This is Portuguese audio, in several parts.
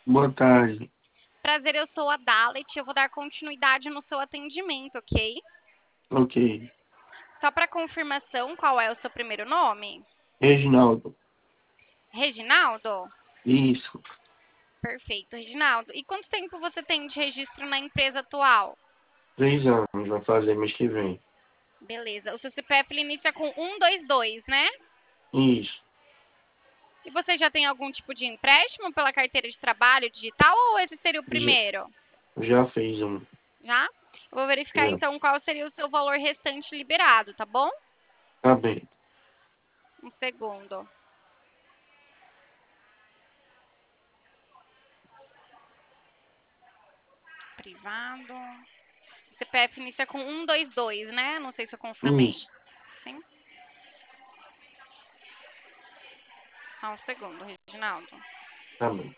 Boa tarde. Prazer, eu sou a Dalet. Eu vou dar continuidade no seu atendimento, ok? Ok. Só para confirmação, qual é o seu primeiro nome? Reginaldo. Reginaldo? Isso. Perfeito, Reginaldo. E quanto tempo você tem de registro na empresa atual? 3 anos. Vai fazer mês que vem. Beleza. O seu CPF ele inicia com 122, né? Isso. E você já tem algum tipo de empréstimo pela carteira de trabalho digital ou esse seria o Já, primeiro? já fez um. Já? Eu vou verificar Já. então qual seria o seu valor restante liberado, tá bom? Tá bem. Um segundo. Privado. CPF inicia com 122, né? Não sei se eu confirmei. Isso. Sim? Só um segundo, Reginaldo. Tá bem.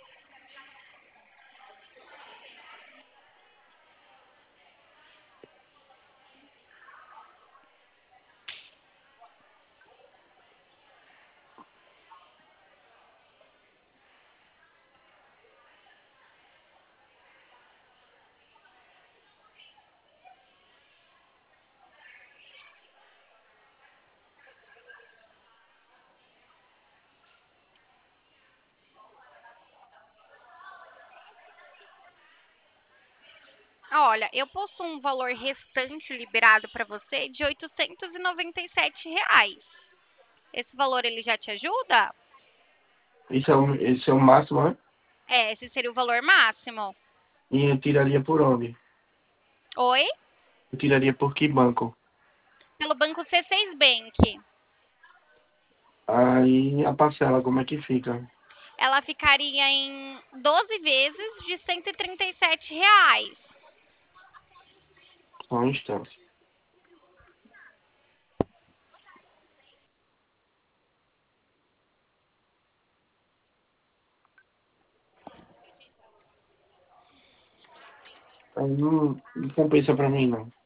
Olha, eu possuo um valor restante liberado para você de R$ 897. Esse valor ele já te ajuda? Esse é o máximo, né? É, esse seria o valor máximo. E eu tiraria por onde? Oi? Eu tiraria por que banco? Pelo banco C6 Bank. Aí a parcela, como é que fica? Ela ficaria em 12 vezes de R$ 137. Só um instante. Aí não compensa pra mim, não.